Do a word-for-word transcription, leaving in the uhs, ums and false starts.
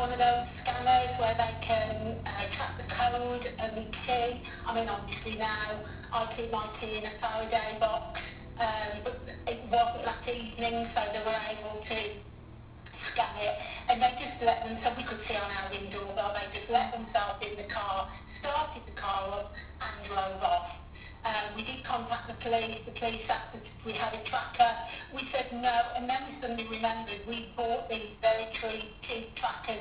one of those scanners where they can uh, track the code and the key. I mean, obviously now I keep my key in a Faraday box, um, but it wasn't that evening, so they were able to scan it, and they just let them, so we could see on our ring doorbell, they just let themselves in the car, started the car up and drove off. Um, we did contact the police, the police asked us if we had a tracker, we said no, and then we suddenly remembered we bought these very cheap, cheap trackers